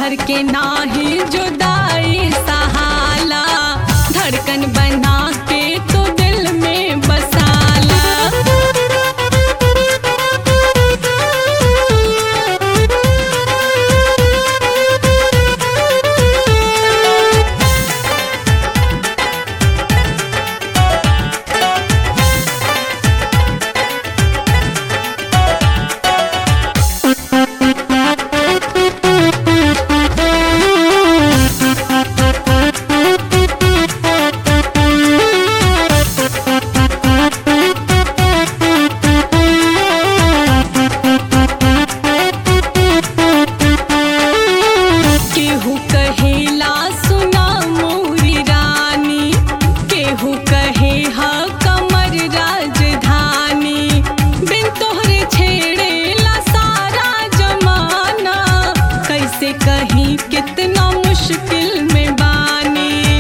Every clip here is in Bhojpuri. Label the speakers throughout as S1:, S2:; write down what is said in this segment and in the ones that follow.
S1: भर के नाही जुदाई सहाला, धड़कन बना के तो दिल में बसाला। कहीं कितना मुश्किल में बानी,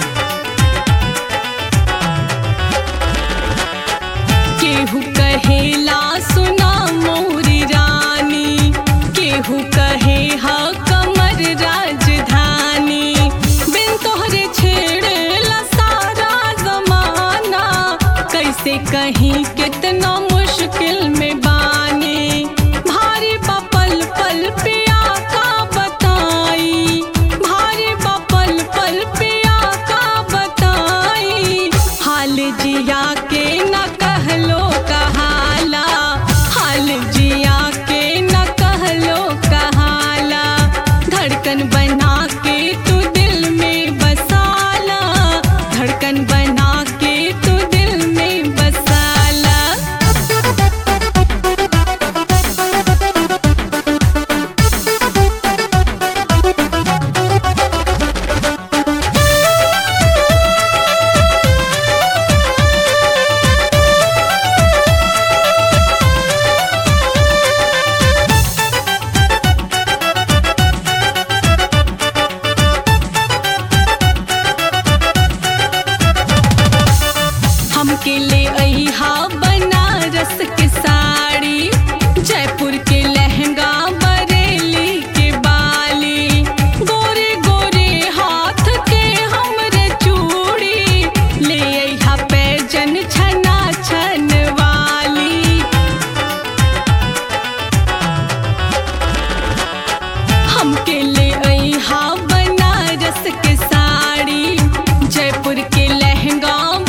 S1: केहू कहेला सुना मोरी रानी, केहू कहे हा कमर राजधानी। बिन तोहरे छेड़ेला सारा जमाना, कैसे कहीं कितना मुश्किल में बानी। भारी पल पल पिया का बताई, भारी पल पल पिया का बताई। हाल जिया के न कहलो कहाला, हाल जिया के न कहलो कहाला। धड़कन बना के तू दिल में बसाला, धड़कन बना के तू दिल में बसाला। हमके ले अइहा बनारस के साड़ी, जयपुर के लहंगा, बरेली के बाली। गोरे गोरे हाथ के हमरे चूड़ी, ले अइहा पैजन छना छन वाली। हमके ले अइहा बनारस के साड़ी, जयपुर के लहंगा,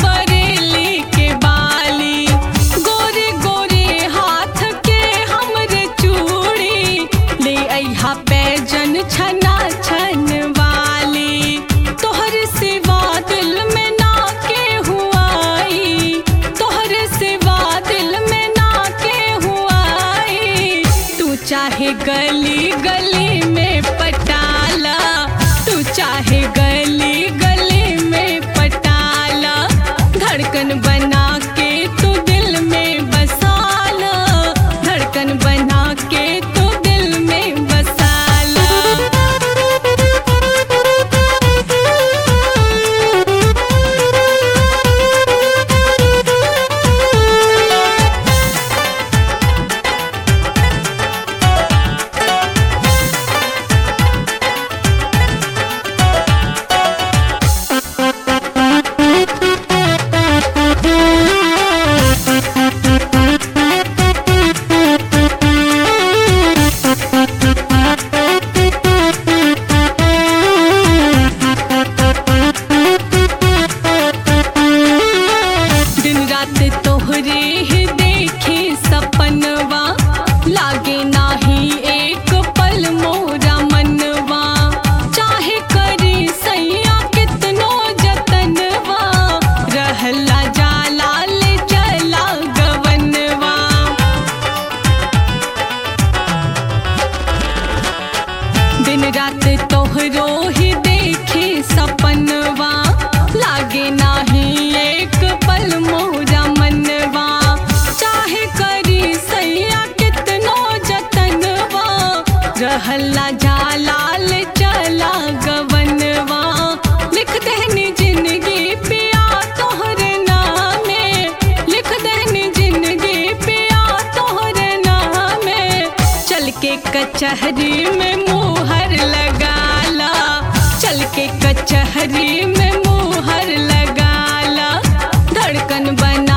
S1: पैजन छना छन वाली। तोहर सिवा दिल में ना के हुआई, तोहर सिवा दिल में ना के हुआई। तू चाहे गली गली में पटाला, तू चाहे गली गली में पटाला। धड़कन बना के तू दिल में बसाला, धड़कन बना के तू दिल में बसाला। तोहरे ही देखे सपनवा, लागे नाही एक पल मोरा मनवा। चाहे करी सैया कितनो जतनवा, रहला जाला ले चला गवनवा। दिन रात तोहरो ही देखे सपनवा, लागे नाही एक पल मोरा मनवा। चाहे करी सैया कितनो जतनवा, रहला जाला ले चला गवनवा। लिख देनी जिंदगी पिया तोहरे नामे, लिख देनी जिंदगी पिया तोहरे नामे। चल के कचहरी में मुँह मुहर लगाला, चल के कचहरी में मुहर लगाला, धड़कन बना